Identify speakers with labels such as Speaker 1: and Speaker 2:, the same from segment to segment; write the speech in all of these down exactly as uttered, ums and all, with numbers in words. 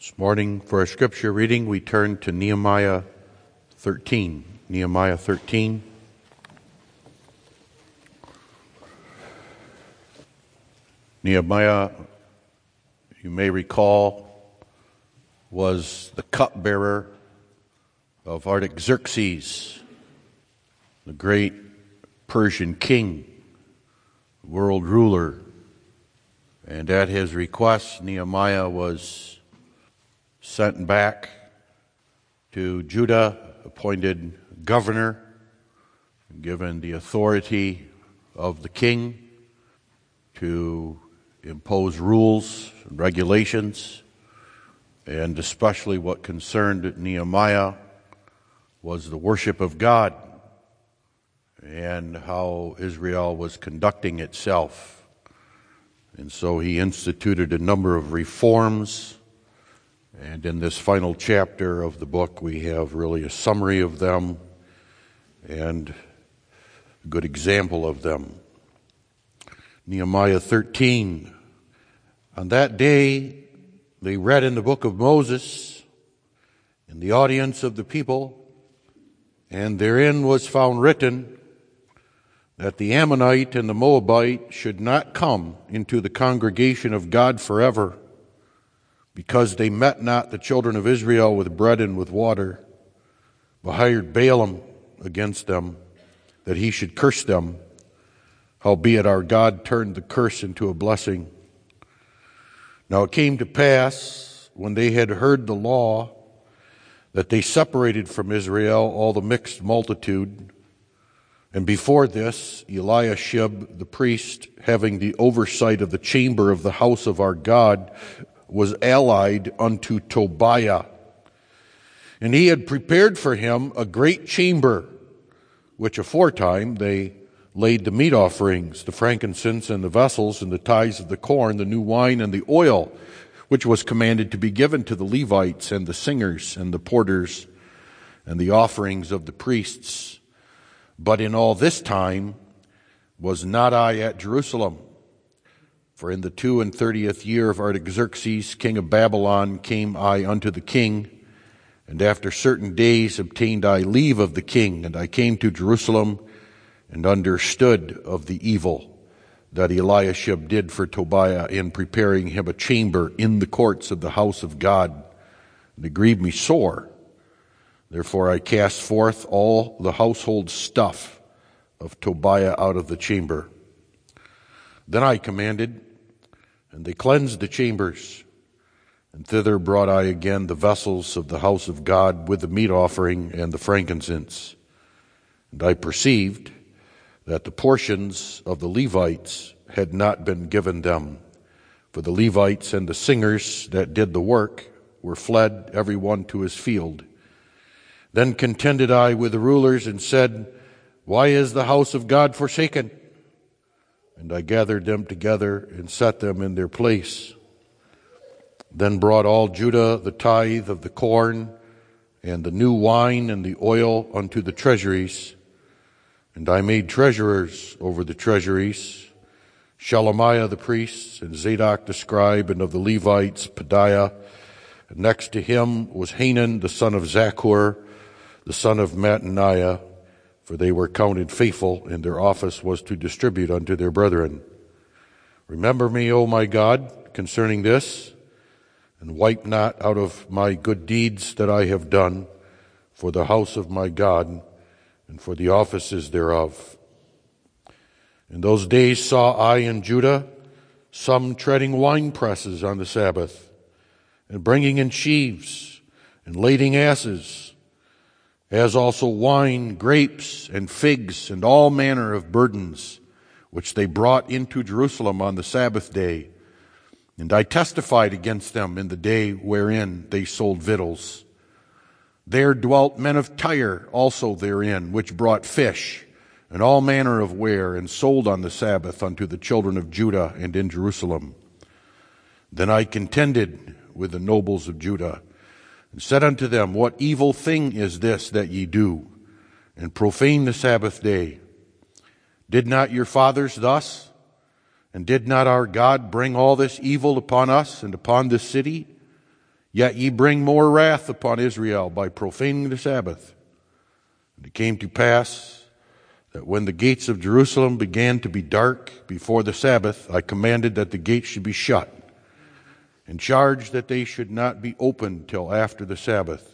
Speaker 1: This morning, for our scripture reading, we turn to Nehemiah thirteen. Nehemiah thirteen. Nehemiah, you may recall, was the cupbearer of Artaxerxes, the great Persian king, world ruler. And at his request, Nehemiah was sent back to Judah, appointed governor, given the authority of the king to impose rules and regulations, and especially what concerned Nehemiah was the worship of God and how Israel was conducting itself. And so he instituted a number of reforms. And in this final chapter of the book, we have really a summary of them and a good example of them. Nehemiah thirteen. On that day, they read in the book of Moses in the audience of the people, and therein was found written that the Ammonite and the Moabite should not come into the congregation of God forever, because they met not the children of Israel with bread and with water, but hired Balaam against them, that he should curse them. Howbeit our God turned the curse into a blessing. Now it came to pass, when they had heard the law, that they separated from Israel all the mixed multitude. And before this, Eliashib the priest, having the oversight of the chamber of the house of our God, was allied unto Tobiah. And he had prepared for him a great chamber, which aforetime they laid the meat offerings, the frankincense and the vessels, and the tithes of the corn, the new wine and the oil, which was commanded to be given to the Levites and the singers and the porters, and the offerings of the priests. But in all this time was not I at Jerusalem. For in the two and thirtieth year of Artaxerxes, king of Babylon, came I unto the king, and after certain days obtained I leave of the king, and I came to Jerusalem, and understood of the evil that Eliashib did for Tobiah in preparing him a chamber in the courts of the house of God. And it grieved me sore. Therefore I cast forth all the household stuff of Tobiah out of the chamber. Then I commanded, and they cleansed the chambers, and thither brought I again the vessels of the house of God with the meat offering and the frankincense. And I perceived that the portions of the Levites had not been given them, for the Levites and the singers that did the work were fled every one to his field. Then contended I with the rulers and said, Why is the house of God forsaken? And I gathered them together and set them in their place. Then brought all Judah the tithe of the corn and the new wine and the oil unto the treasuries. And I made treasurers over the treasuries, Shelemiah the priest, and Zadok the scribe, and of the Levites, Pedaiah. And next to him was Hanan the son of Zaccur, the son of Mattaniah, for they were counted faithful, and their office was to distribute unto their brethren. Remember me, O my God, concerning this, and wipe not out of my good deeds that I have done for the house of my God, and for the offices thereof. In those days saw I in Judah some treading wine presses on the Sabbath, and bringing in sheaves, and lading asses, as also wine, grapes, and figs, and all manner of burdens, which they brought into Jerusalem on the Sabbath day. And I testified against them in the day wherein they sold victuals. There dwelt men of Tyre also therein, which brought fish, and all manner of ware, and sold on the Sabbath unto the children of Judah and in Jerusalem. Then I contended with the nobles of Judah, and said unto them, What evil thing is this that ye do, and profane the Sabbath day? Did not your fathers thus? And did not our God bring all this evil upon us and upon this city? Yet ye bring more wrath upon Israel by profaning the Sabbath. And it came to pass that when the gates of Jerusalem began to be dark before the Sabbath, I commanded that the gates should be shut, and charged that they should not be opened till after the Sabbath.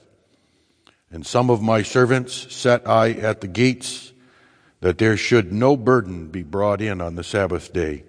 Speaker 1: And some of my servants set I at the gates, that there should no burden be brought in on the Sabbath day.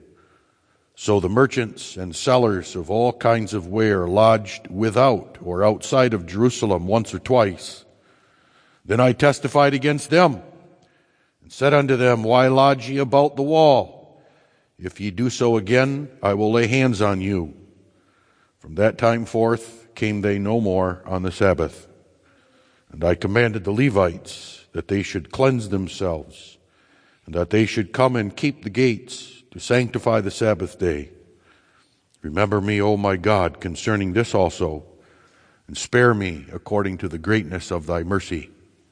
Speaker 1: So the merchants and sellers of all kinds of ware lodged without or outside of Jerusalem once or twice. Then I testified against them, and said unto them, Why lodge ye about the wall? If ye do so again, I will lay hands on you. From that time forth came they no more on the Sabbath. And I commanded the Levites that they should cleanse themselves, and that they should come and keep the gates, to sanctify the Sabbath day. Remember me, O my God, concerning this also, and spare me according to the greatness of thy mercy.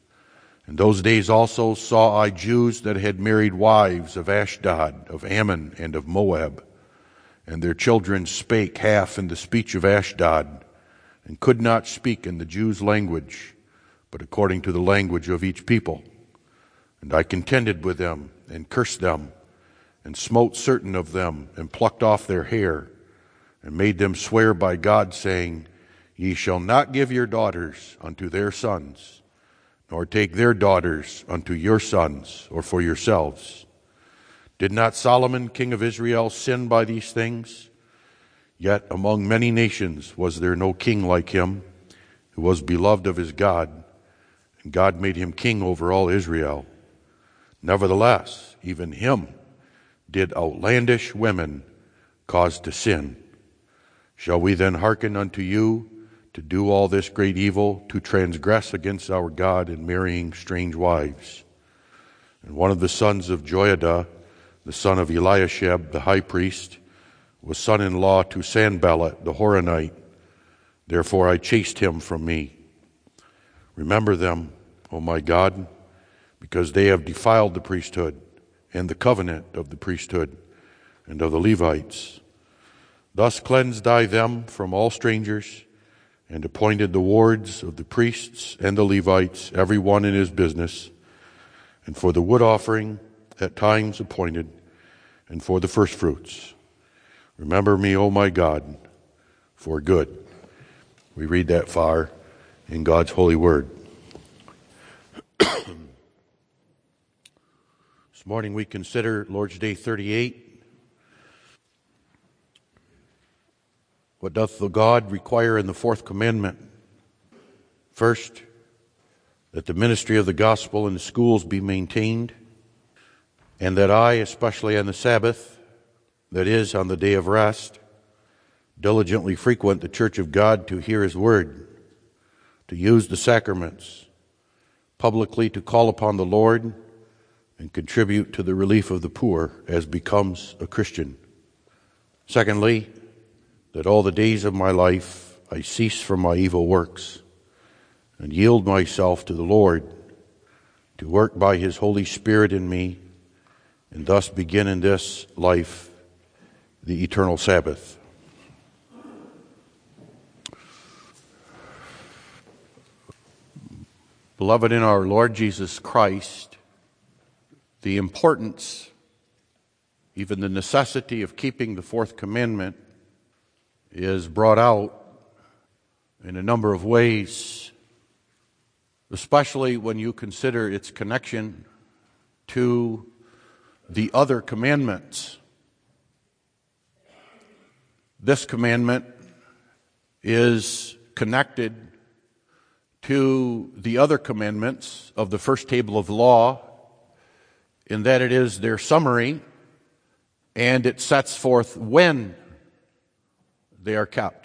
Speaker 1: In those days also saw I Jews that had married wives of Ashdod, of Ammon, and of Moab, and their children spake half in the speech of Ashdod, and could not speak in the Jews' language, but according to the language of each people. And I contended with them, and cursed them, and smote certain of them, and plucked off their hair, and made them swear by God, saying, Ye shall not give your daughters unto their sons, nor take their daughters unto your sons, or for yourselves. Did not Solomon, king of Israel, sin by these things? Yet among many nations was there no king like him, who was beloved of his God, and God made him king over all Israel. Nevertheless, even him did outlandish women cause to sin. Shall we then hearken unto you to do all this great evil, to transgress against our God in marrying strange wives? And one of the sons of Joiada, the son of Eliashib, the high priest, was son-in-law to Sanballat the Horonite. Therefore I chased him from me. Remember them, O my God, because they have defiled the priesthood, and the covenant of the priesthood and of the Levites. Thus cleansed I them from all strangers, and appointed the wards of the priests and the Levites, every one in his business, and for the wood offering at times appointed, and for the firstfruits. Remember me, O my God, for good. We read that far in God's holy word. This morning we consider Lord's Day thirty-eight. What doth the God require in the fourth commandment? First, that the ministry of the gospel in the schools be maintained, and that I, especially on the Sabbath, that is, on the day of rest, diligently frequent the church of God to hear his word, to use the sacraments, publicly to call upon the Lord, and contribute to the relief of the poor as becomes a Christian. Secondly, that all the days of my life I cease from my evil works and yield myself to the Lord to work by his Holy Spirit in me, and thus begin in this life the eternal Sabbath. Beloved in our Lord Jesus Christ, the importance, even the necessity of keeping the fourth commandment is brought out in a number of ways, especially when you consider its connection to the other commandments. This commandment is connected to the other commandments of the first table of the law, in that it is their summary, and it sets forth when they are kept.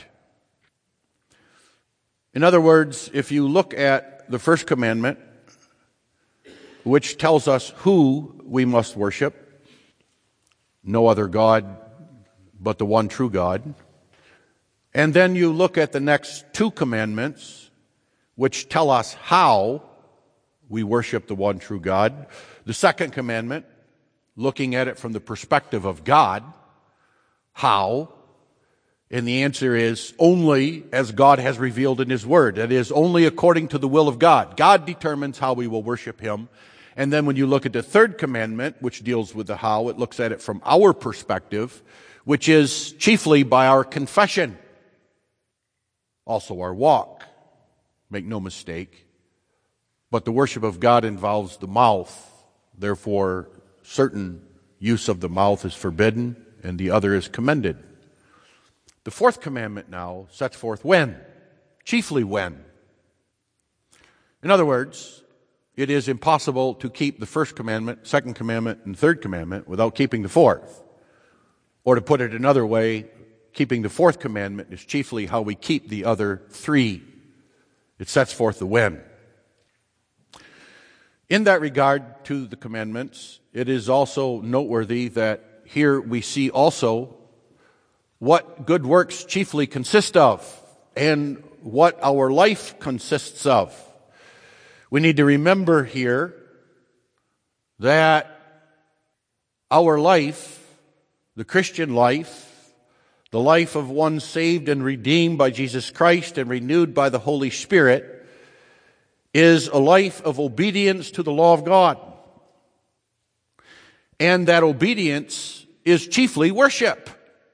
Speaker 1: In other words, if you look at the first commandment, which tells us who we must worship, no other God but the one true God, and then you look at the next two commandments, which tell us how we worship the one true God. The second commandment, looking at it from the perspective of God, how, And the answer is only as God has revealed in His Word. That is, only according to the will of God. God determines how we will worship Him. And then when you look at the third commandment, which deals with the how, it looks at it from our perspective, which is chiefly by our confession. Also our walk. Make no mistake. But the worship of God involves the mouth. Therefore, certain use of the mouth is forbidden and the other is commended. The fourth commandment now sets forth when. Chiefly when. In other words, it is impossible to keep the first commandment, second commandment, and third commandment without keeping the fourth. Or to put it another way, keeping the fourth commandment is chiefly how we keep the other three. It sets forth the when. In that regard to the commandments, it is also noteworthy that here we see also what good works chiefly consist of and what our life consists of. We need to remember here that our life, the Christian life, the life of one saved and redeemed by Jesus Christ and renewed by the Holy Spirit, is a life of obedience to the law of God. And that obedience is chiefly worship.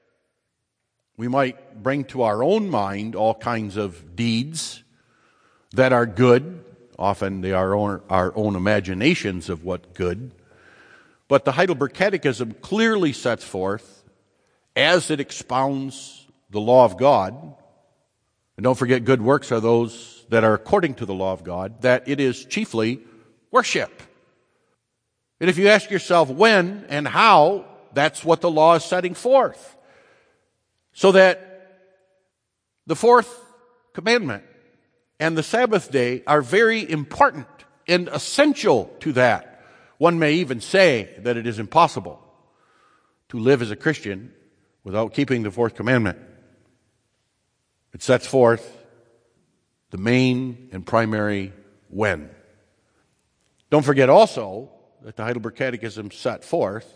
Speaker 1: We might bring to our own mind all kinds of deeds that are good. Often they are our own, our own imaginations of what good. But the Heidelberg Catechism clearly sets forth, as it expounds the law of God, and don't forget good works are those that are according to the law of God, that it is chiefly worship. And if you ask yourself when and how, that's what the law is setting forth. So that the fourth commandment and the Sabbath day are very important and essential to that. One may even say that it is impossible to live as a Christian without keeping the fourth commandment. It sets forth the main and primary when. Don't forget also that the Heidelberg Catechism set forth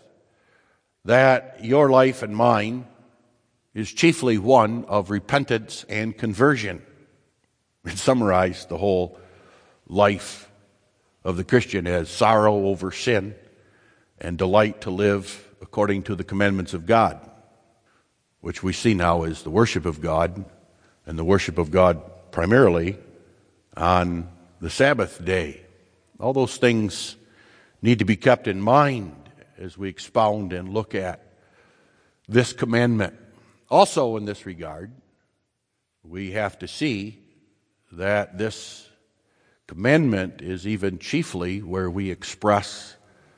Speaker 1: that your life and mine is chiefly one of repentance and conversion. It summarized the whole life of the Christian as sorrow over sin and delight to live according to the commandments of God, which we see now as the worship of God, and the worship of God primarily on the Sabbath day. All those things need to be kept in mind as we expound and look at this commandment. Also in this regard, we have to see that this commandment is even chiefly where we express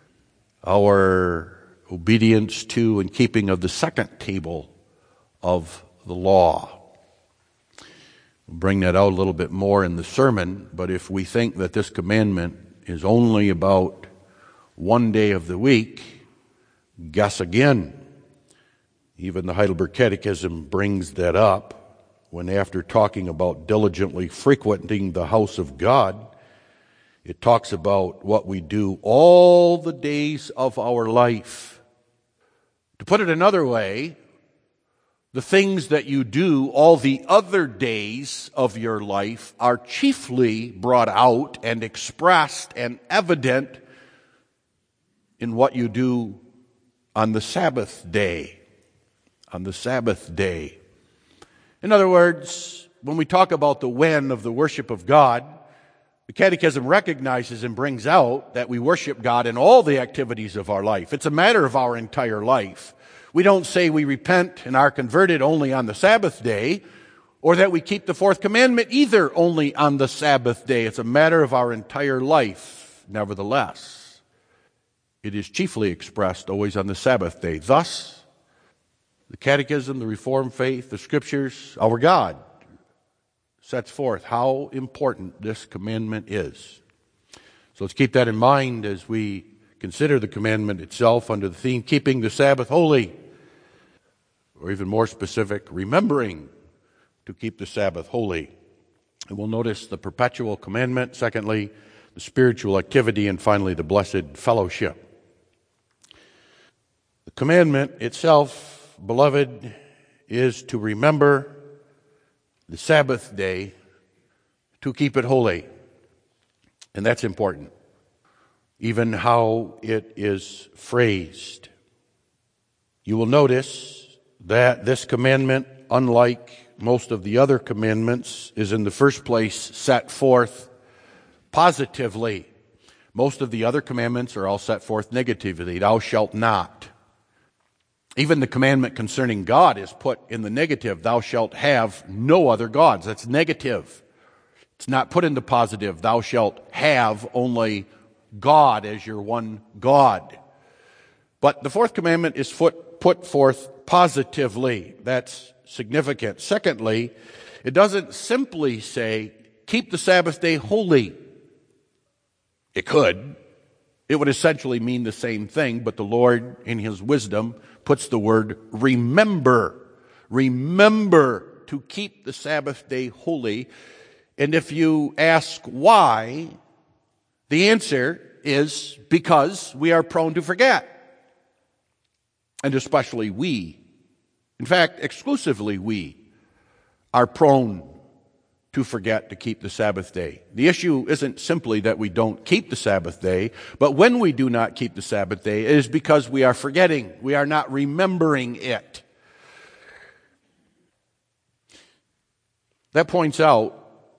Speaker 1: our obedience to and keeping of the second table of the law. We'll bring that out a little bit more in the sermon, but if we think that this commandment is only about one day of the week, guess again. Even the Heidelberg Catechism brings that up when, after talking about diligently frequenting the house of God, it talks about what we do all the days of our life. To put it another way, the things that you do all the other days of your life are chiefly brought out and expressed and evident in what you do on the Sabbath day. On the Sabbath day. In other words, when we talk about the when of the worship of God, the Catechism recognizes and brings out that we worship God in all the activities of our life. It's a matter of our entire life. We don't say we repent and are converted only on the Sabbath day, or that we keep the fourth commandment either only on the Sabbath day. It's a matter of our entire life, nevertheless. It is chiefly expressed always on the Sabbath day. Thus, the Catechism, the Reformed faith, the Scriptures, our God sets forth how important this commandment is. So let's keep that in mind as we consider the commandment itself under the theme, keeping the Sabbath holy, or even more specific, remembering to keep the Sabbath holy. And we'll notice the perpetual commandment, secondly, the spiritual activity, and finally, the blessed fellowship. The commandment itself, beloved, is to remember the Sabbath day, to keep it holy. And that's important. Even how it is phrased. You will notice that this commandment, unlike most of the other commandments, is in the first place set forth positively. Most of the other commandments are all set forth negatively. Thou shalt not. Even the commandment concerning God is put in the negative. Thou shalt have no other gods. That's negative. It's not put into positive. Thou shalt have only God as your one God. But the fourth commandment is put, put forth positively. That's significant. Secondly, it doesn't simply say, keep the Sabbath day holy. It could. It would essentially mean the same thing, but the Lord, in His wisdom, puts the word remember. Remember to keep the Sabbath day holy. And if you ask why, the answer is because we are prone to forget. And especially we, in fact, exclusively we, are prone to forget to keep the Sabbath day. The issue isn't simply that we don't keep the Sabbath day, but when we do not keep the Sabbath day, it is because we are forgetting. We are not remembering it. That points out,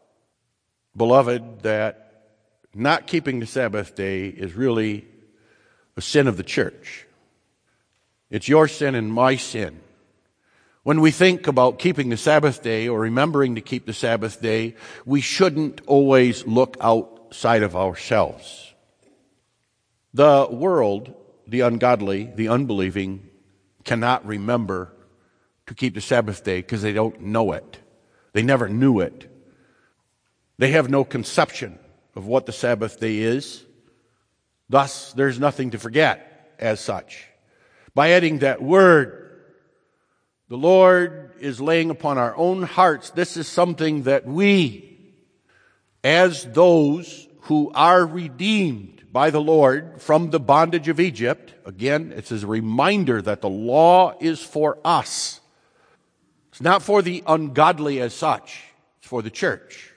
Speaker 1: beloved, that not keeping the Sabbath day is really a sin of the church. It's your sin and my sin. When we think about keeping the Sabbath day or remembering to keep the Sabbath day, we shouldn't always look outside of ourselves. The world, the ungodly, the unbelieving, cannot remember to keep the Sabbath day because they don't know it. They never knew it. They have no conception of what the Sabbath day is. Thus, there's nothing to forget as such. By adding that word, the Lord is laying upon our own hearts. This is something that we, as those who are redeemed by the Lord from the bondage of Egypt, again, it's a reminder that the law is for us. It's not for the ungodly as such. It's for the church.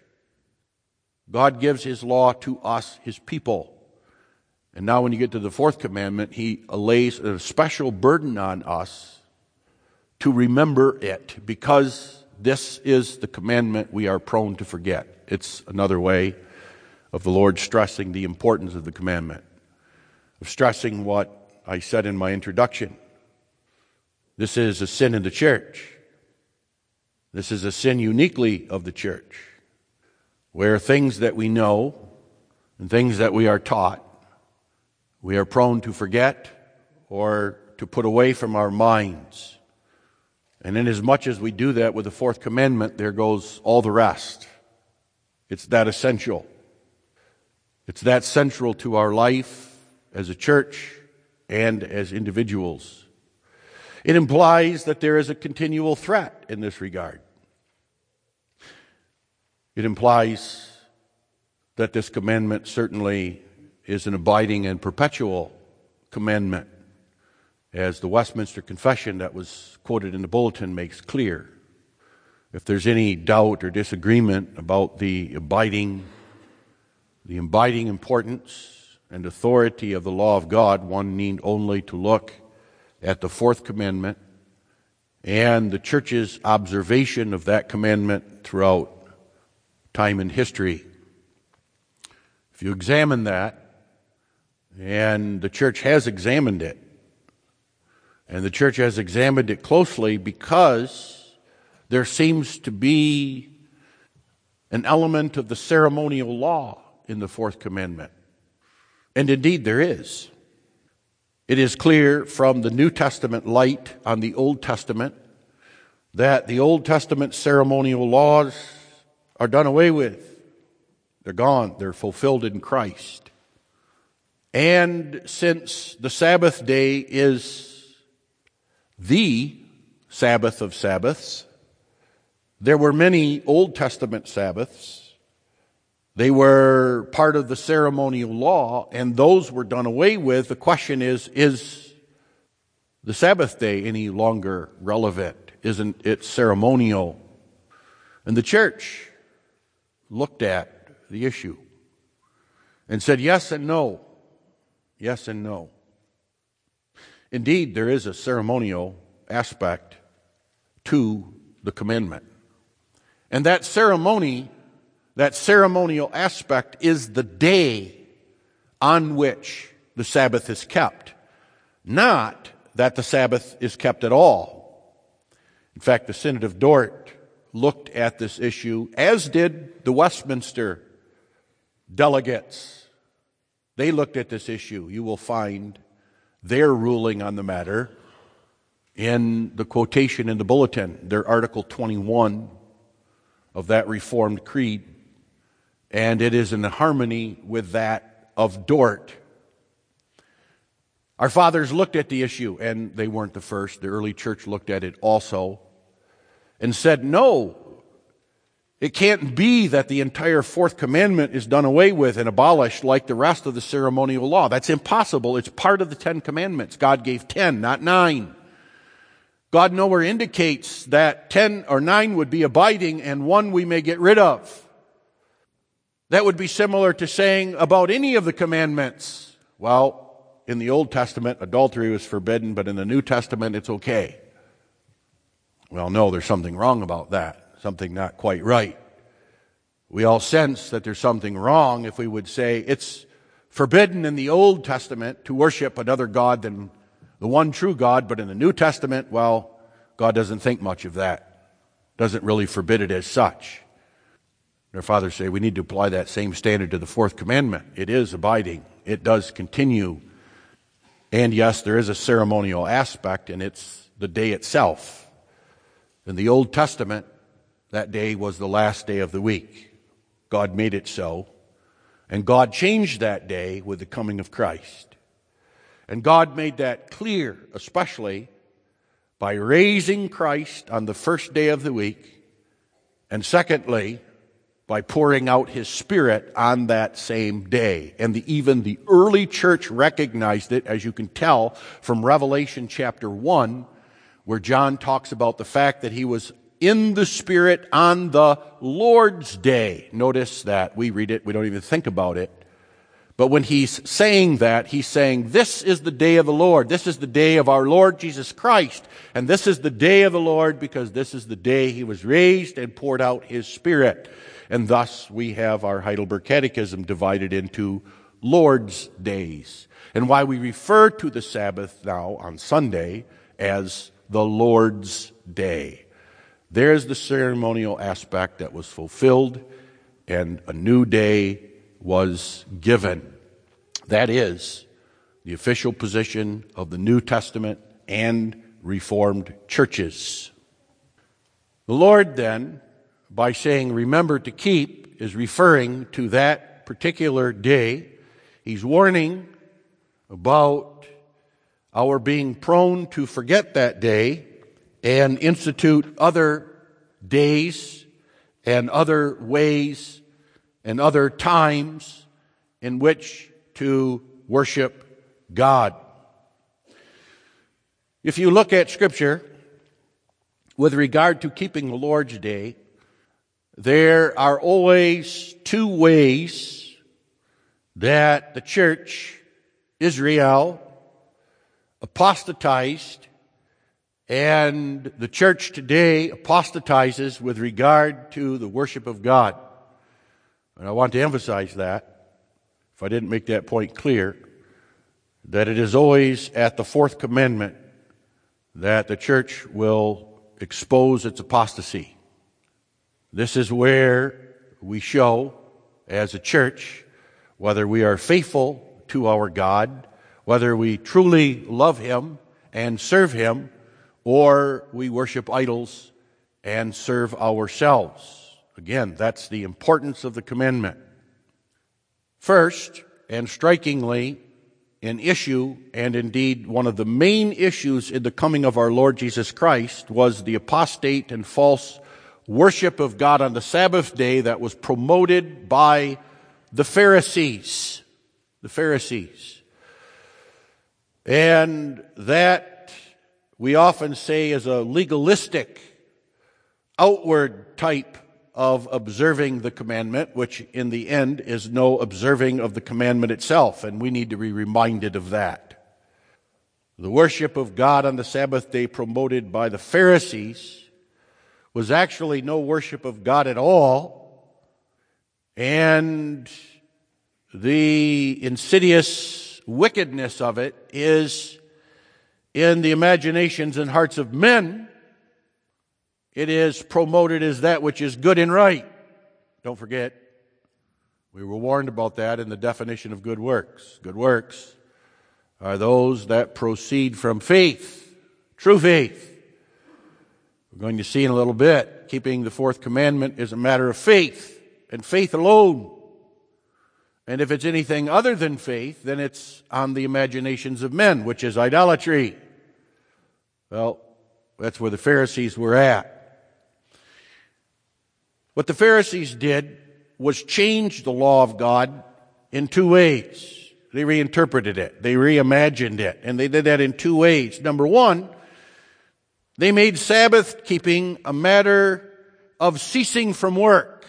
Speaker 1: God gives His law to us, His people. And now when you get to the fourth commandment, He lays a special burden on us to remember it, because this is the commandment we are prone to forget. It's another way of the Lord stressing the importance of the commandment, of stressing what I said in my introduction. This is a sin in the church. This is a sin uniquely of the church, where things that we know and things that we are taught, we are prone to forget or to put away from our minds. And inasmuch as we do that with the fourth commandment, there goes all the rest. It's that essential. It's that central to our life as a church and as individuals. It implies that there is a continual threat in this regard. It implies that this commandment certainly is an abiding and perpetual commandment, as the Westminster Confession that was quoted in the bulletin makes clear. If there's any doubt or disagreement about the abiding, the abiding importance and authority of the law of God, one need only to look at the fourth commandment and the church's observation of that commandment throughout time and history. If you examine that, and the church has examined it, and the church has examined it closely because there seems to be an element of the ceremonial law in the fourth commandment. And indeed there is. It is clear from the New Testament light on the Old Testament that the Old Testament ceremonial laws are done away with. They're gone. They're fulfilled in Christ. And since the Sabbath day is the Sabbath of Sabbaths, there were many Old Testament Sabbaths. They were part of the ceremonial law, and those were done away with. The question is, is the Sabbath day any longer relevant? Isn't it ceremonial? And the church looked at the issue and said yes and no. Yes and no. Indeed, there is a ceremonial aspect to the commandment. And that ceremony, that ceremonial aspect is the day on which the Sabbath is kept. Not that the Sabbath is kept at all. In fact, the Synod of Dort looked at this issue, as did the Westminster delegates. They looked at this issue. You will find their ruling on the matter in the quotation in the bulletin, their Article twenty-one of that Reformed Creed, and it is in harmony with that of Dort. Our fathers looked at the issue, and they weren't the first. The early church looked at it also and said, no, it can't be that the entire fourth commandment is done away with and abolished like the rest of the ceremonial law. That's impossible. It's part of the Ten Commandments. God gave ten, not nine. God nowhere indicates that ten or nine would be abiding and one we may get rid of. That would be similar to saying about any of the commandments, well, in the Old Testament, adultery was forbidden, but in the New Testament, it's okay. Well, no, there's something wrong about that, something not quite right. We all sense that there's something wrong if we would say it's forbidden in the Old Testament to worship another God than the one true God, but in the New Testament, well, God doesn't think much of that, doesn't really forbid it as such. Our fathers say we need to apply that same standard to the fourth commandment. It is abiding. It does continue. And yes, there is a ceremonial aspect, and it's the day itself. In the Old Testament, that day was the last day of the week. God made it so. And God changed that day with the coming of Christ. And God made that clear, especially by raising Christ on the first day of the week, and secondly, by pouring out His Spirit on that same day. And the, even the early church recognized it, as you can tell from Revelation chapter one, where John talks about the fact that He was in the Spirit on the Lord's day. Notice that we read it, we don't even think about it. But when he's saying that, he's saying, this is the day of the Lord. This is the day of our Lord Jesus Christ. And this is the day of the Lord because this is the day He was raised and poured out His Spirit. And thus we have our Heidelberg Catechism divided into Lord's days. And why we refer to the Sabbath now on Sunday as the Lord's Day. There's the ceremonial aspect that was fulfilled and a new day was given. That is the official position of the New Testament and Reformed churches. The Lord then, by saying remember to keep, is referring to that particular day. He's warning about our being prone to forget that day and institute other days and other ways and other times in which to worship God. If you look at Scripture with regard to keeping the Lord's Day, there are always two ways that the church, Israel, apostatized, and the church today apostatizes with regard to the worship of God. And I want to emphasize that, if I didn't make that point clear, that it is always at the fourth commandment that the church will expose its apostasy. This is where we show, as a church, whether we are faithful to our God, whether we truly love Him and serve Him, or we worship idols and serve ourselves. Again, that's the importance of the commandment. First, and strikingly, an issue, and indeed one of the main issues in the coming of our Lord Jesus Christ, was the apostate and false worship of God on the Sabbath day that was promoted by the Pharisees. The Pharisees. And that we often say is a legalistic, outward type of observing the commandment, which in the end is no observing of the commandment itself, and we need to be reminded of that. The worship of God on the Sabbath day promoted by the Pharisees was actually no worship of God at all, and the insidious wickedness of it is in the imaginations and hearts of men. It is promoted as that which is good and right. Don't forget, we were warned about that in the definition of good works. Good works are those that proceed from faith, true faith. We're going to see in a little bit, keeping the fourth commandment is a matter of faith, and faith alone. And if it's anything other than faith, then it's on the imaginations of men, which is idolatry. Well, that's where the Pharisees were at. What the Pharisees did was change the law of God in two ways. They reinterpreted it. They reimagined it. And they did that in two ways. Number one, they made Sabbath keeping a matter of ceasing from work.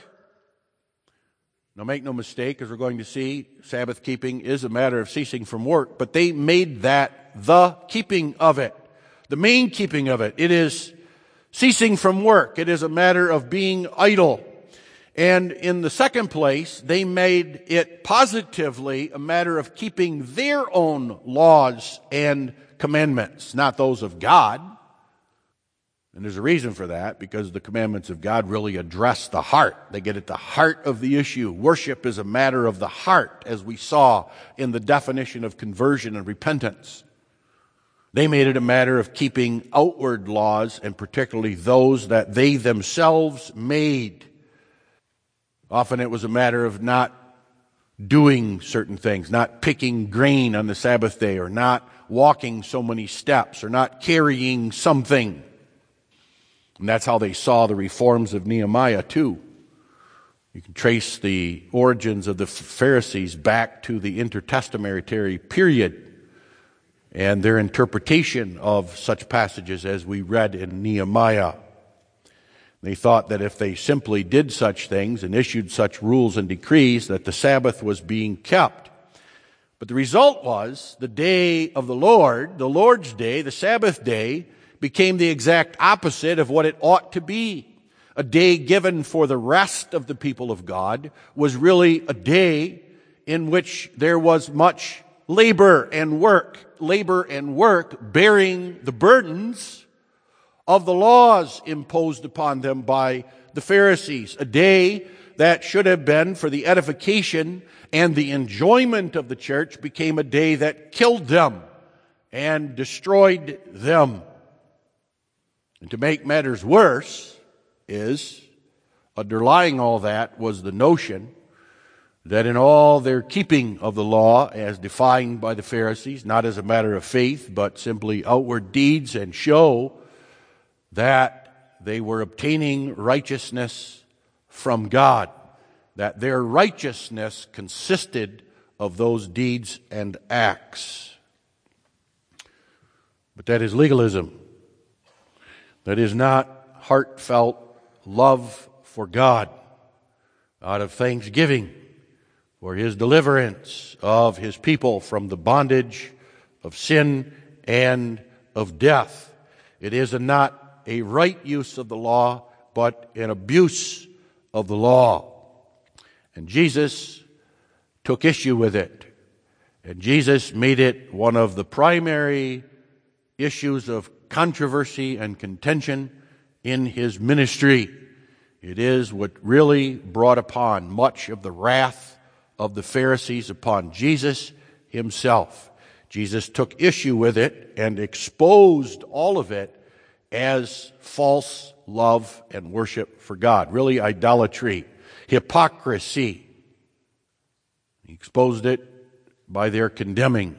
Speaker 1: Now make no mistake, as we're going to see, Sabbath keeping is a matter of ceasing from work. But they made that the keeping of it. The main keeping of it. It is ceasing from work. It is a matter of being idle. And in the second place, they made it positively a matter of keeping their own laws and commandments, not those of God. And there's a reason for that, because the commandments of God really address the heart. They get at the heart of the issue. Worship is a matter of the heart, as we saw in the definition of conversion and repentance. They made it a matter of keeping outward laws, and particularly those that they themselves made. Often it was a matter of not doing certain things, not picking grain on the Sabbath day, or not walking so many steps, or not carrying something. And that's how they saw the reforms of Nehemiah too. You can trace the origins of the Pharisees back to the intertestamentary period and their interpretation of such passages as we read in Nehemiah. They thought that if they simply did such things and issued such rules and decrees, that the Sabbath was being kept. But the result was the day of the Lord, the Lord's day, the Sabbath day, became the exact opposite of what it ought to be. A day given for the rest of the people of God was really a day in which there was much labor and work. Labor and work bearing the burdens of the laws imposed upon them by the Pharisees. A day that should have been for the edification and the enjoyment of the church became a day that killed them and destroyed them. And to make matters worse is, underlying all that was the notion that in all their keeping of the law as defined by the Pharisees, not as a matter of faith, but simply outward deeds and show, that they were obtaining righteousness from God, that their righteousness consisted of those deeds and acts. But that is legalism. That is not heartfelt love for God out of thanksgiving for His deliverance of His people from the bondage of sin and of death. It is a not a right use of the law, but an abuse of the law. And Jesus took issue with it. And Jesus made it one of the primary issues of controversy and contention in His ministry. It is what really brought upon much of the wrath of the Pharisees upon Jesus Himself. Jesus took issue with it and exposed all of it as false love and worship for God. Really idolatry, hypocrisy. He exposed it by their condemning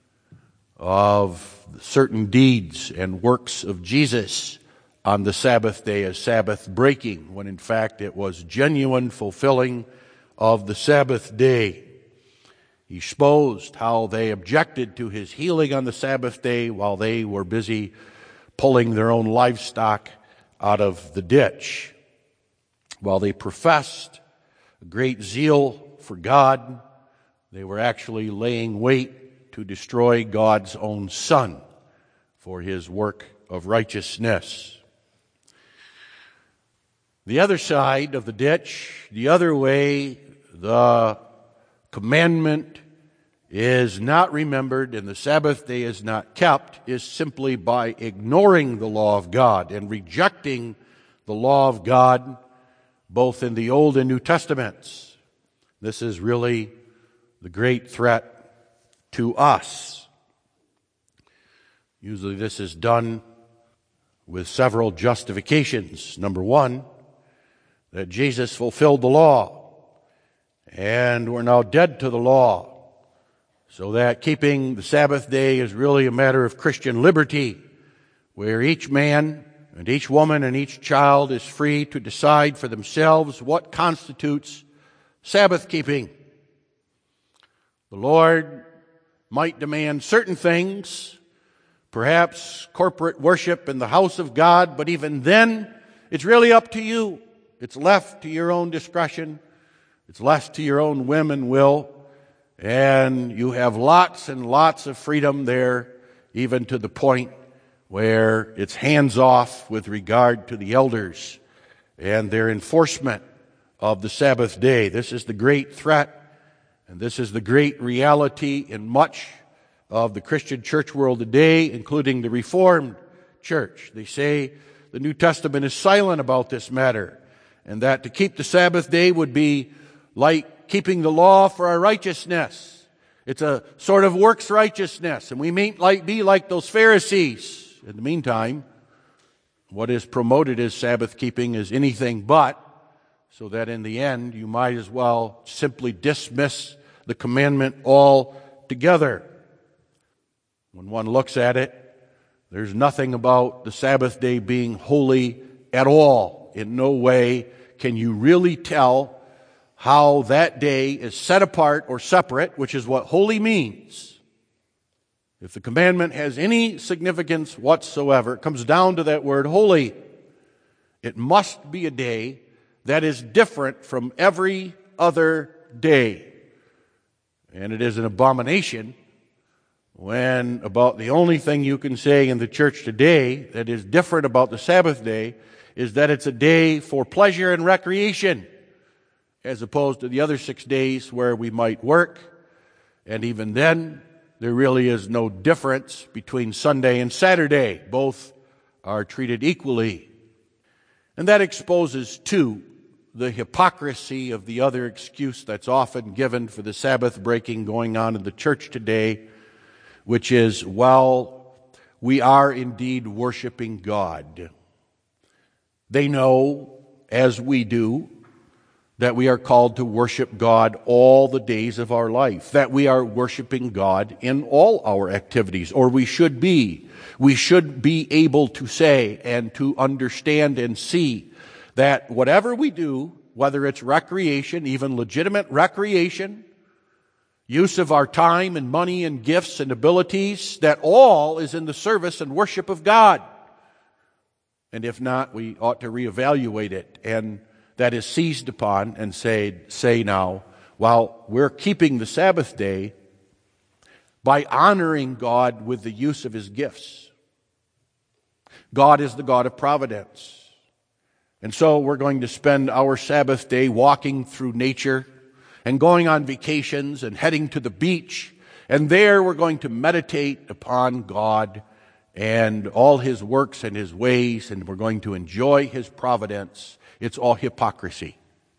Speaker 1: of certain deeds and works of Jesus on the Sabbath day as Sabbath breaking, when in fact it was genuine fulfilling of the Sabbath day. He exposed how they objected to His healing on the Sabbath day while they were busy pulling their own livestock out of the ditch. While they professed a great zeal for God, they were actually laying wait to destroy God's own Son for his work of righteousness. The other side of the ditch, the other way, the commandment is not remembered and the Sabbath day is not kept, is simply by ignoring the law of God and rejecting the law of God both in the Old and New Testaments. This is really the great threat to us. Usually this is done with several justifications. Number one, that Jesus fulfilled the law, and we're now dead to the law, so that keeping the Sabbath day is really a matter of Christian liberty, where each man and each woman and each child is free to decide for themselves what constitutes Sabbath keeping. The Lord might demand certain things, perhaps corporate worship in the house of God, but even then, it's really up to you. It's left to your own discretion. It's left to your own whim and will. And you have lots and lots of freedom there, even to the point where it's hands off with regard to the elders and their enforcement of the Sabbath day. This is the great threat, and this is the great reality in much of the Christian church world today, including the Reformed church. They say the New Testament is silent about this matter, and that to keep the Sabbath day would be like keeping the law for our righteousness. It's a sort of works righteousness, and we may like, be like those Pharisees. In the meantime, what is promoted as Sabbath keeping is anything but, so that in the end you might as well simply dismiss the commandment altogether. When one looks at it, there's nothing about the Sabbath day being holy at all. In no way can you really tell how that day is set apart or separate, which is what holy means. If the commandment has any significance whatsoever, it comes down to that word holy. It must be a day that is different from every other day. And it is an abomination when about the only thing you can say in the church today that is different about the Sabbath day is that it's a day for pleasure and recreation, as opposed to the other six days where we might work. And even then, there really is no difference between Sunday and Saturday. Both are treated equally. And that exposes, too, the hypocrisy of the other excuse that's often given for the Sabbath breaking going on in the church today, which is, well, we are indeed worshiping God. They know, as we do, that we are called to worship God all the days of our life, that we are worshiping God in all our activities, or we should be. We should be able to say and to understand and see that whatever we do, whether it's recreation, even legitimate recreation, use of our time and money and gifts and abilities, that all is in the service and worship of God. And if not, we ought to reevaluate it, and that is seized upon and say, say now, while we're keeping the Sabbath day by honoring God with the use of His gifts. God is the God of providence. And so we're going to spend our Sabbath day walking through nature and going on vacations and heading to the beach. And there we're going to meditate upon God and all His works and His ways, and we're going to enjoy His providence. It's all hypocrisy.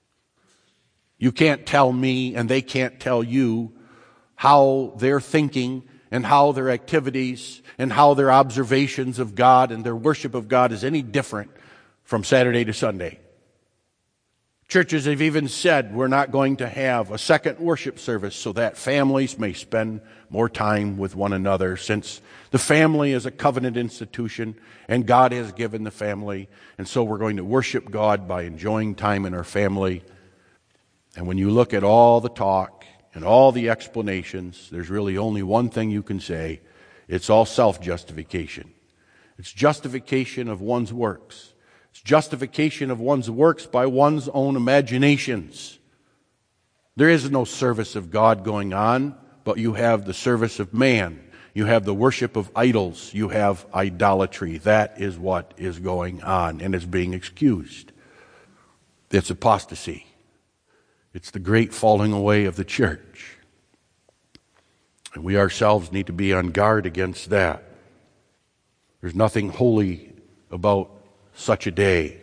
Speaker 1: You can't tell me, and they can't tell you, how their thinking and how their activities and how their observations of God and their worship of God is any different from Saturday to Sunday. Churches have even said we're not going to have a second worship service so that families may spend more time with one another, since the family is a covenant institution and God has given the family. And so we're going to worship God by enjoying time in our family. And when you look at all the talk and all the explanations, there's really only one thing you can say. It's all self-justification. It's justification of one's works. It's justification of one's works by one's own imaginations. There is no service of God going on, but you have the service of man. You have the worship of idols. You have idolatry. That is what is going on and is being excused. It's apostasy. It's the great falling away of the church. And we ourselves need to be on guard against that. There's nothing holy about such a day.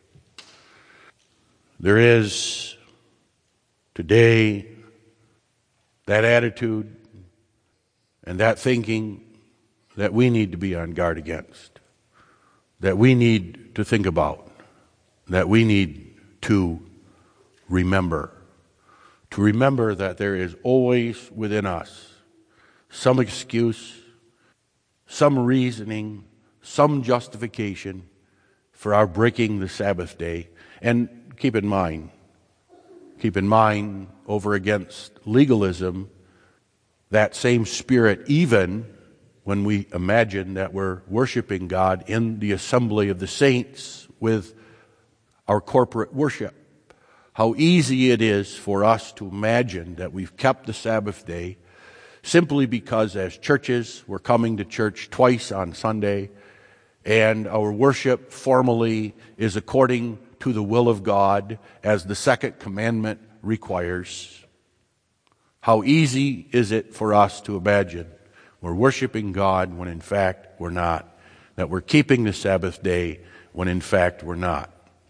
Speaker 1: There is today that attitude and that thinking that we need to be on guard against, that we need to think about, that we need to remember. To remember that there is always within us some excuse, some reasoning, some justification for our breaking the Sabbath day. And keep in mind, keep in mind over against legalism, that same spirit, even when we imagine that we're worshiping God in the assembly of the saints with our corporate worship. How easy it is for us to imagine that we've kept the Sabbath day simply because as churches we're coming to church twice on Sunday and our worship formally is according to the will of God as the second commandment requires. How easy is it for us to imagine we're worshiping God when in fact we're not, that we're keeping the Sabbath day when in fact we're not.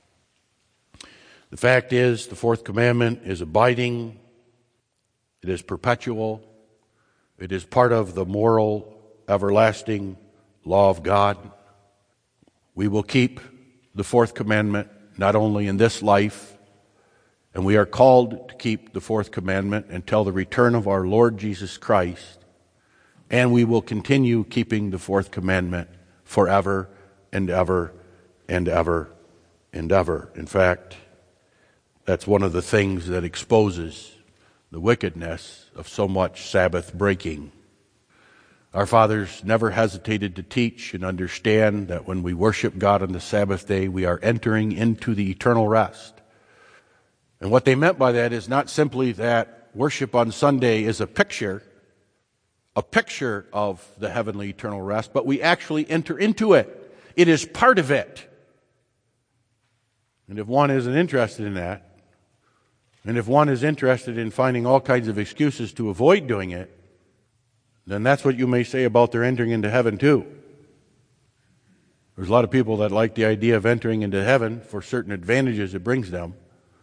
Speaker 1: The fact is, the fourth commandment is abiding, it is perpetual, it is part of the moral, everlasting law of God. We will keep the fourth commandment not only in this life, and we are called to keep the fourth commandment until the return of our Lord Jesus Christ, and we will continue keeping the fourth commandment forever and ever and ever and ever. In fact, that's one of the things that exposes the wickedness of so much Sabbath breaking. Our fathers never hesitated to teach and understand that when we worship God on the Sabbath day, we are entering into the eternal rest. And what they meant by that is not simply that worship on Sunday is a picture, a picture of the heavenly eternal rest, but we actually enter into it. It is part of it. And if one isn't interested in that, and if one is interested in finding all kinds of excuses to avoid doing it, then that's what you may say about their entering into heaven too. There's a lot of people that like the idea of entering into heaven for certain advantages it brings them,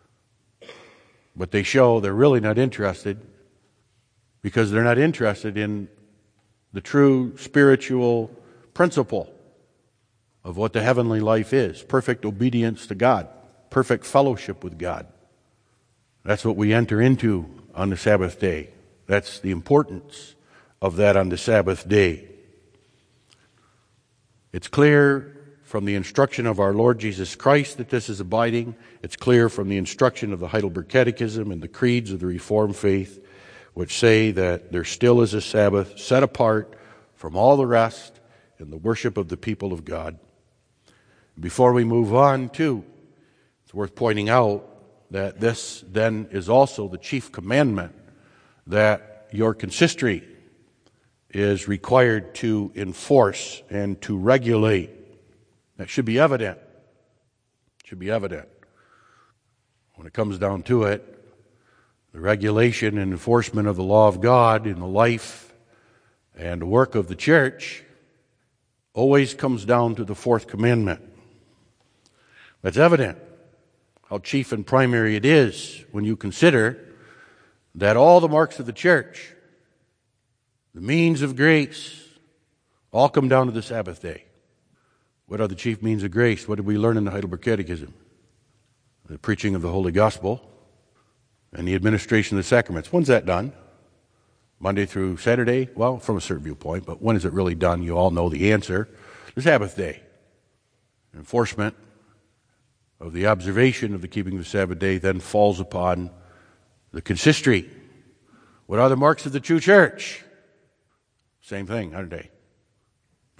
Speaker 1: but they show they're really not interested because they're not interested in the true spiritual principle of what the heavenly life is: perfect obedience to God, perfect fellowship with God. That's what we enter into on the Sabbath day. That's the importance of that on the Sabbath day. It's clear from the instruction of our Lord Jesus Christ that this is abiding. It's clear from the instruction of the Heidelberg Catechism and the creeds of the Reformed faith, which say that there still is a Sabbath set apart from all the rest in the worship of the people of God. Before we move on, too, it's worth pointing out that this then is also the chief commandment that your consistory is required to enforce and to regulate. That should be evident. It should be evident. When it comes down to it, the regulation and enforcement of the law of God in the life and work of the church always comes down to the fourth commandment. That's evident how chief and primary it is when you consider that all the marks of the church, the means of grace, all come down to the Sabbath day. What are the chief means of grace? What did we learn in the Heidelberg Catechism? The preaching of the Holy Gospel and the administration of the sacraments. When's that done? Monday through Saturday? Well, from a certain viewpoint, but when is it really done? You all know the answer. The Sabbath day. Enforcement of the observation of the keeping of the Sabbath day then falls upon the consistory. What are the marks of the true church? Same thing, aren't they?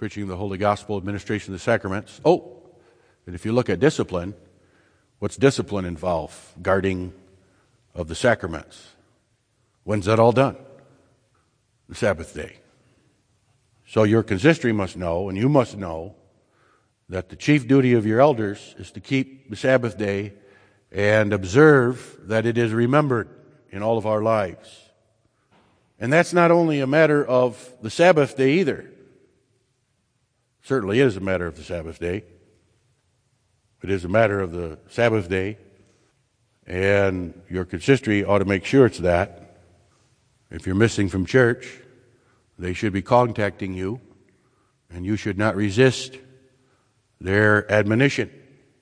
Speaker 1: preaching of the Holy Gospel, administration of the sacraments. Oh, and if you look at discipline, what's discipline involve? Guarding of the sacraments. When's that all done? The Sabbath day. So your consistory must know, and you must know, that the chief duty of your elders is to keep the Sabbath day and observe that it is remembered in all of our lives. And that's not only a matter of the Sabbath day either. Certainly it is a matter of the Sabbath day. It is a matter of the Sabbath day, and your consistory ought to make sure it's that. If you're missing from church, they should be contacting you, and you should not resist their admonition.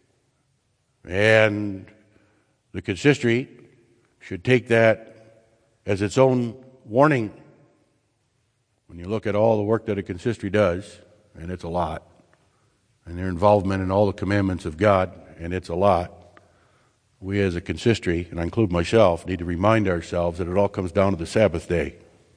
Speaker 1: And the consistory should take that as its own warning. When you look at all the work that a consistory does, and it's a lot, and their involvement in all the commandments of God, and it's a lot, we as a consistory, and I include myself, need to remind ourselves that it all comes down to the Sabbath day.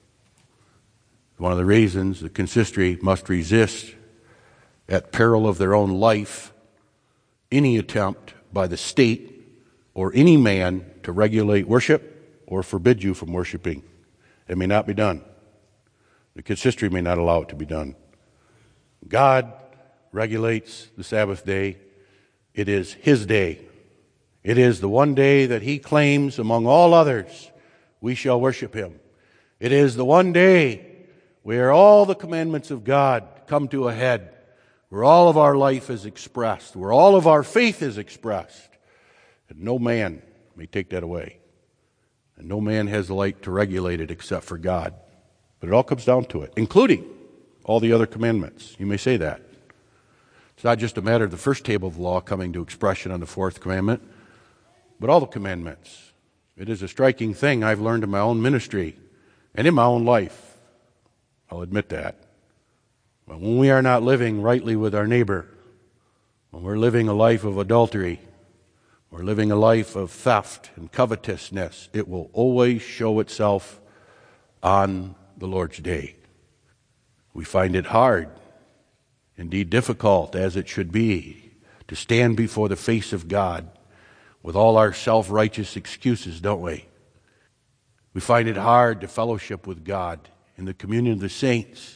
Speaker 1: One of the reasons the consistory must resist, at peril of their own life, any attempt by the state or any man to regulate worship or forbid you from worshiping. It may not be done. The consistory may not allow it to be done. God regulates the Sabbath day. It is His day. It is the one day that He claims among all others we shall worship Him. It is the one day where all the commandments of God come to a head, where all of our life is expressed, where all of our faith is expressed. And no man may take that away. And no man has the right to regulate it except for God. But it all comes down to it, including all the other commandments. You may say that. It's not just a matter of the first table of the law coming to expression on the fourth commandment, but all the commandments. It is a striking thing I've learned in my own ministry and in my own life. I'll admit that. But when we are not living rightly with our neighbor, when we're living a life of adultery, we're living a life of theft and covetousness, it will always show itself on the Lord's day. We find it hard, indeed difficult, as it should be, to stand before the face of God with all our self-righteous excuses, don't we? We find it hard to fellowship with God in the communion of the saints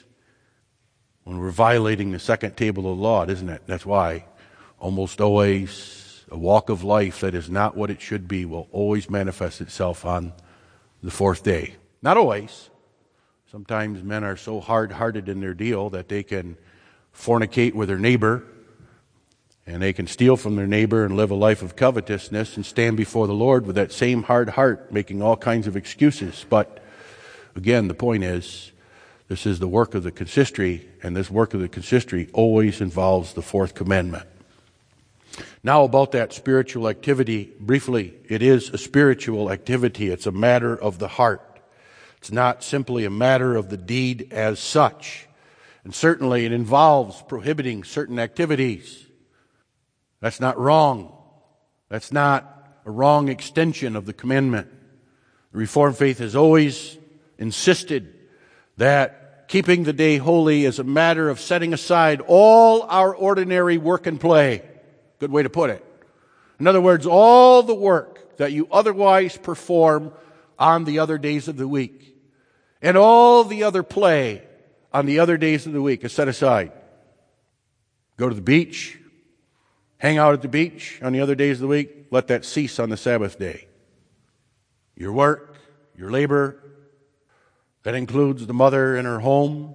Speaker 1: when we're violating the second table of the law, isn't it? That's why almost always a walk of life that is not what it should be will always manifest itself on the fourth day. Not always. Sometimes men are so hard-hearted in their deal that they can fornicate with their neighbor, and they can steal from their neighbor and live a life of covetousness and stand before the Lord with that same hard heart, making all kinds of excuses. But again, the point is, this is the work of the consistory, and this work of the consistory always involves the fourth commandment. Now about that spiritual activity, briefly, it is a spiritual activity. It's a matter of the heart. It's not simply a matter of the deed as such. And certainly it involves prohibiting certain activities. That's not wrong. That's not a wrong extension of the commandment. The Reformed faith has always insisted that keeping the day holy is a matter of setting aside all our ordinary work and play. Good way to put it. In other words, all the work that you otherwise perform on the other days of the week and all the other play on the other days of the week is set aside. Go to the beach, hang out at the beach on the other days of the week, let that cease on the Sabbath day. Your work, your labor, that includes the mother in her home,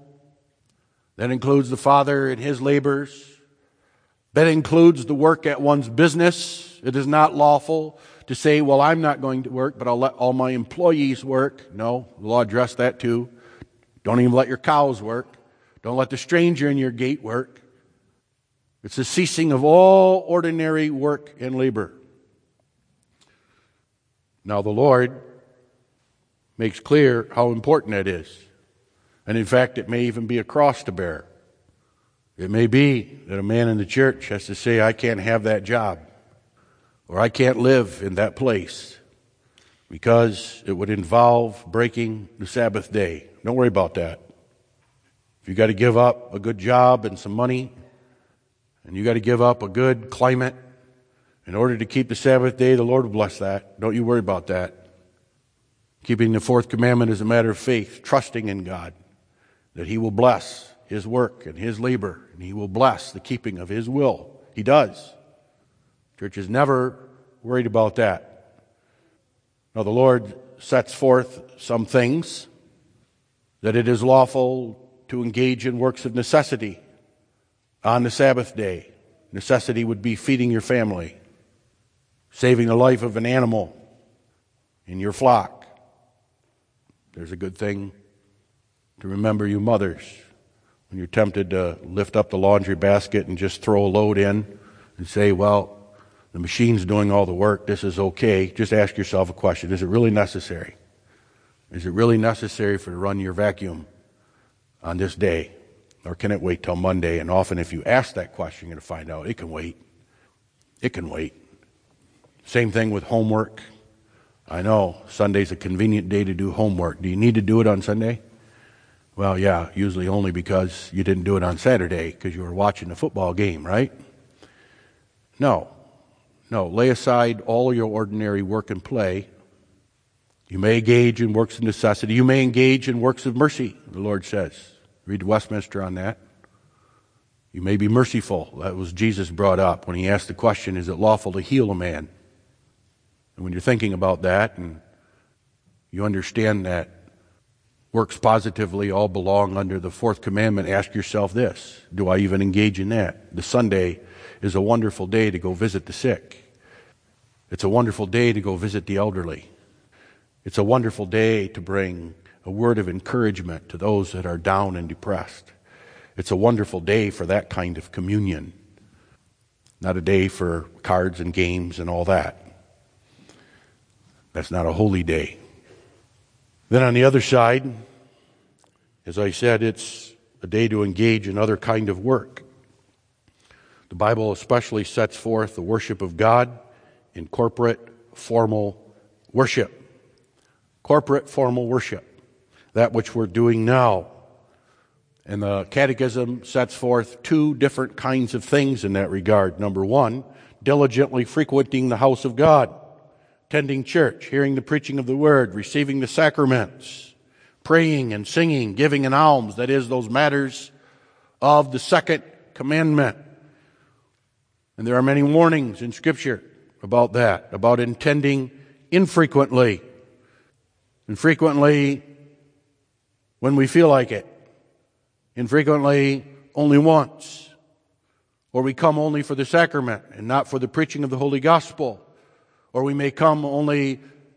Speaker 1: that includes the father in his labors, that includes the work at one's business. It is not lawful to say, well, I'm not going to work, but I'll let all my employees work. No, the law addressed that too. Don't even let your cows work. Don't let the stranger in your gate work. It's the ceasing of all ordinary work and labor. Now the Lord makes clear how important that is. And in fact, it may even be a cross to bear. It may be that a man in the church has to say, I can't have that job, or I can't live in that place, because it would involve breaking the Sabbath day. Don't worry about that. If you got to give up a good job and some money, and you got to give up a good climate in order to keep the Sabbath day, the Lord will bless that. Don't you worry about that. Keeping the fourth commandment is a matter of faith, trusting in God, that He will bless His work and His labor, and He will bless the keeping of His will. He does. Church is never worried about that. Now, the Lord sets forth some things that it is lawful to engage in works of necessity on the Sabbath day. Necessity would be feeding your family, saving the life of an animal in your flock. There's a good thing to remember, you mothers, when you're tempted to lift up the laundry basket and just throw a load in and say, well, the machine's doing all the work, this is okay. Just ask yourself a question. Is it really necessary? Is it really necessary for to run your vacuum on this day? Or can it wait till Monday? And often if you ask that question, you're going to find out it can wait. It can wait. Same thing with homework. I know Sunday's a convenient day to do homework. Do you need to do it on Sunday? Well, yeah, usually only because you didn't do it on Saturday because you were watching the football game, right? No. No, lay aside all your ordinary work and play. You may engage in works of necessity. You may engage in works of mercy, the Lord says. Read Westminster on that. You may be merciful. That was Jesus brought up when He asked the question, is it lawful to heal a man? And when you're thinking about that and you understand that works positively all belong under the fourth commandment, ask yourself this, do I even engage in that? The Sunday is a wonderful day to go visit the sick. It's a wonderful day to go visit the elderly. It's a wonderful day to bring a word of encouragement to those that are down and depressed. It's a wonderful day for that kind of communion, not a day for cards and games and all that. That's not a holy day. Then on the other side, as I said, it's a day to engage in other kind of work. The Bible especially sets forth the worship of God in corporate, formal worship. Corporate, formal worship. That which we're doing now. And the Catechism sets forth two different kinds of things in that regard. Number one, diligently frequenting the house of God, attending church, hearing the preaching of the Word, receiving the sacraments, praying and singing, giving an alms. That is, those matters of the second commandment. And there are many warnings in Scripture about that, about attending infrequently. Infrequently when we feel like it. Infrequently only once. Or we come only for the sacrament and not for the preaching of the Holy Gospel. Or we may come only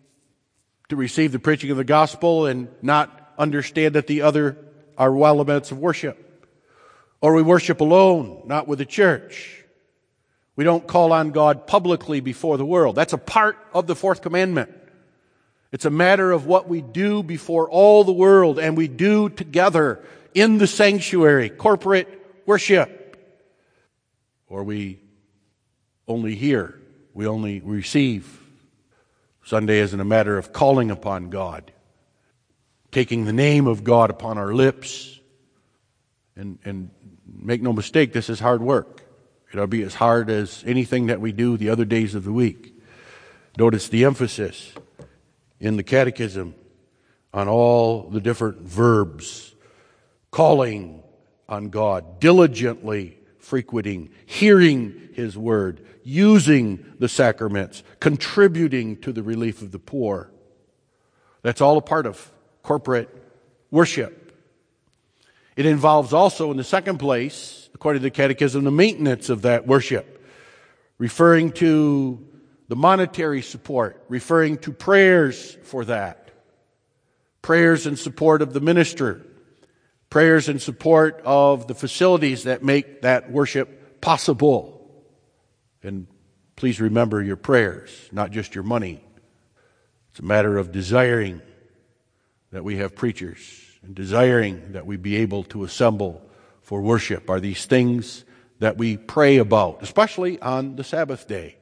Speaker 1: to receive the preaching of the Gospel and not understand that the other are elements of worship. Or we worship alone, not with the church. We don't call on God publicly before the world. That's a part of the fourth commandment. It's a matter of what we do before all the world, and we do together in the sanctuary, corporate worship. Or we only hear, we only receive. Sunday isn't a matter of calling upon God, taking the name of God upon our lips. And, and make no mistake, this is hard work. It'll be as hard as anything that we do the other days of the week. Notice the emphasis in the Catechism on all the different verbs. Calling on God, diligently frequenting, hearing His Word, using the sacraments, contributing to the relief of the poor. That's all a part of corporate worship. It involves also, in the second place, according to the Catechism, the maintenance of that worship, referring to the monetary support, referring to prayers for that, prayers in support of the minister, prayers in support of the facilities that make that worship possible. And please remember your prayers, not just your money. It's a matter of desiring that we have preachers and desiring that we be able to assemble for worship are these things that we pray about, especially on the Sabbath day.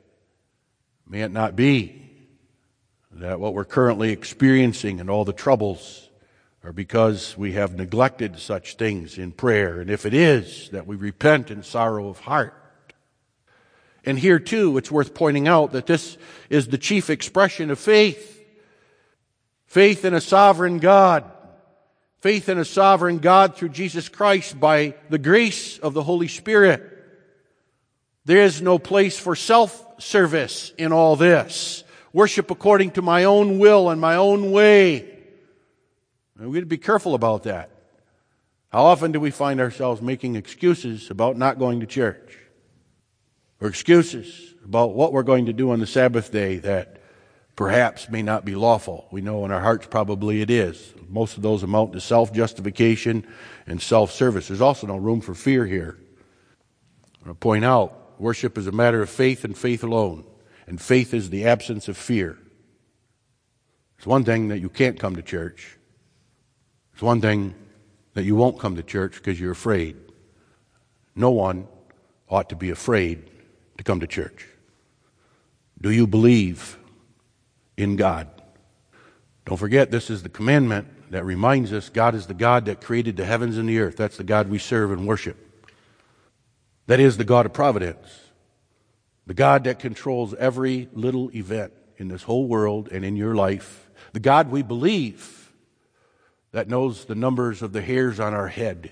Speaker 1: May it not be that what we're currently experiencing and all the troubles or because we have neglected such things in prayer, and if it is, that we repent in sorrow of heart. And here too, it's worth pointing out that this is the chief expression of faith. Faith in a sovereign God. Faith in a sovereign God through Jesus Christ by the grace of the Holy Spirit. There is no place for self-service in all this. Worship according to my own will and my own way. And we have to be careful about that. How often do we find ourselves making excuses about not going to church? Or excuses about what we're going to do on the Sabbath day that perhaps may not be lawful. We know in our hearts probably it is. Most of those amount to self-justification and self-service. There's also no room for fear here. I want to point out, worship is a matter of faith and faith alone. And faith is the absence of fear. It's one thing that you can't come to church. It's one thing that you won't come to church because you're afraid. No one ought to be afraid to come to church. Do you believe in God? Don't forget, this is the commandment that reminds us God is the God that created the heavens and the earth. That's the God we serve and worship. That is the God of providence. The God that controls every little event in this whole world and in your life. The God we believe that knows the numbers of the hairs on our head.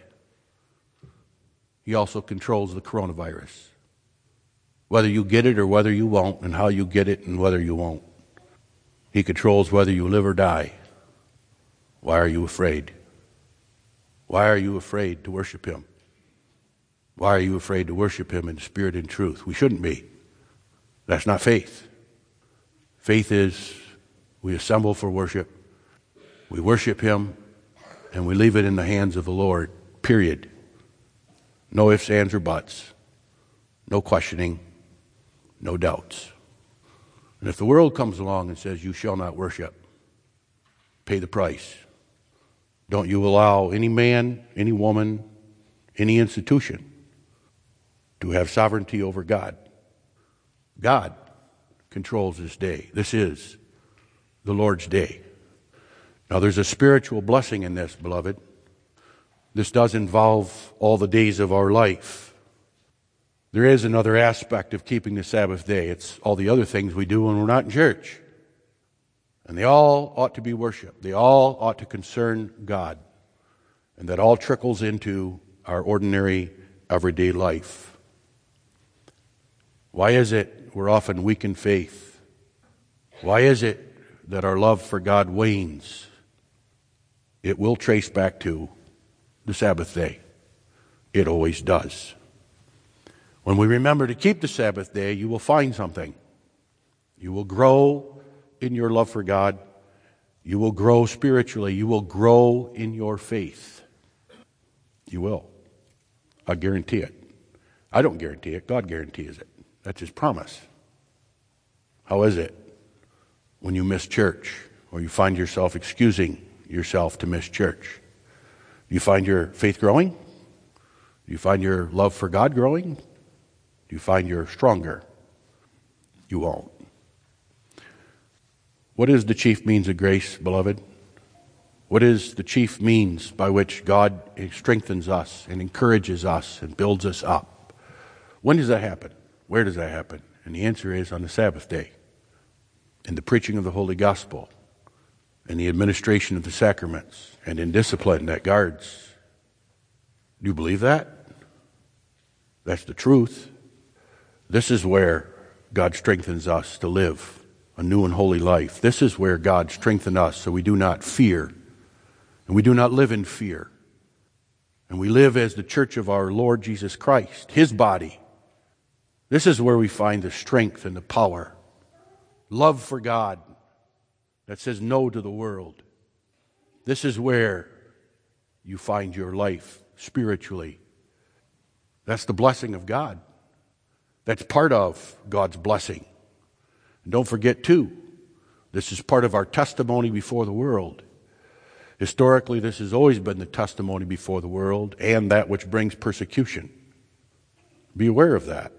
Speaker 1: He also controls the coronavirus. Whether you get it or whether you won't, and how you get it and whether you won't. He controls whether you live or die. Why are you afraid? Why are you afraid to worship Him? Why are you afraid to worship Him in spirit and truth? We shouldn't be. That's not faith. Faith is we assemble for worship, we worship Him, and we leave it in the hands of the Lord, period. No ifs, ands, or buts. No questioning. No doubts. And if the world comes along and says, you shall not worship, pay the price. Don't you allow any man, any woman, any institution to have sovereignty over God. God controls this day. This is the Lord's day. Now there's a spiritual blessing in this, beloved. This does involve all the days of our life. There is another aspect of keeping the Sabbath day. It's all the other things we do when we're not in church. And they all ought to be worship. They all ought to concern God. And that all trickles into our ordinary, everyday life. Why is it we're often weak in faith? Why is it that our love for God wanes? It will trace back to the Sabbath day. It always does. When we remember to keep the Sabbath day, you will find something. You will grow in your love for God. You will grow spiritually. You will grow in your faith. You will. I guarantee it. I don't guarantee it. God guarantees it. That's His promise. How is it when you miss church or you find yourself excusing yourself to miss church? Do you find your faith growing? Do you find your love for God growing? Do you find you're stronger? You won't. What is the chief means of grace, beloved? What is the chief means by which God strengthens us and encourages us and builds us up? When does that happen? Where does that happen? And the answer is on the Sabbath day, in the preaching of the Holy Gospel, in the administration of the sacraments, and in discipline that guards. Do you believe that? That's the truth. This is where God strengthens us to live a new and holy life. This is where God strengthens us so we do not fear, and we do not live in fear. And we live as the church of our Lord Jesus Christ, His body. This is where we find the strength and the power. Love for God that says no to the world. This is where you find your life spiritually. That's the blessing of God. That's part of God's blessing. And don't forget, too, this is part of our testimony before the world. Historically, this has always been the testimony before the world and that which brings persecution. Be aware of that.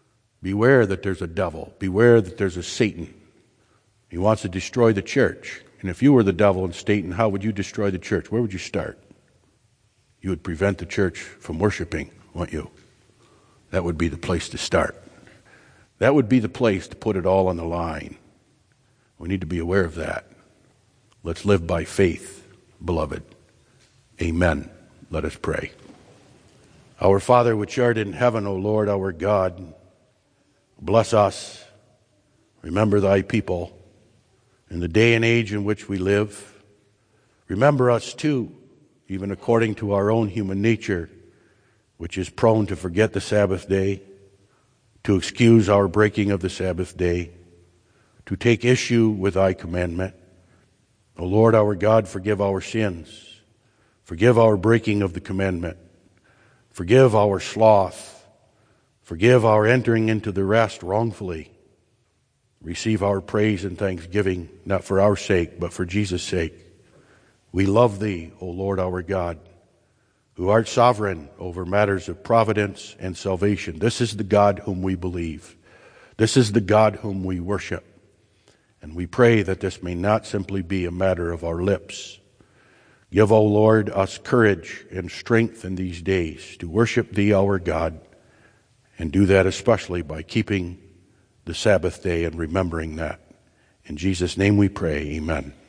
Speaker 1: Beware that there's a devil. Beware that there's a Satan. He wants to destroy the church. And if you were the devil and Satan, how would you destroy the church? Where would you start? You would prevent the church from worshiping, wouldn't you? That would be the place to start. That would be the place to put it all on the line. We need to be aware of that. Let's live by faith, beloved. Amen. Let us pray. Our Father, which art in heaven, O Lord, our God, bless us. Remember thy people in the day and age in which we live. Remember us too, even according to our own human nature, which is prone to forget the Sabbath day, to excuse our breaking of the Sabbath day, to take issue with thy commandment. O Lord our God, forgive our sins. Forgive our breaking of the commandment. Forgive our sloth. Forgive our entering into the rest wrongfully. Receive our praise and thanksgiving, not for our sake, but for Jesus' sake. We love thee, O Lord our God, who art sovereign over matters of providence and salvation. This is the God whom we believe. This is the God whom we worship. And we pray that this may not simply be a matter of our lips. Give, O Lord, us courage and strength in these days to worship thee, our God, and do that especially by keeping the Sabbath day and remembering that. In Jesus' name we pray, amen.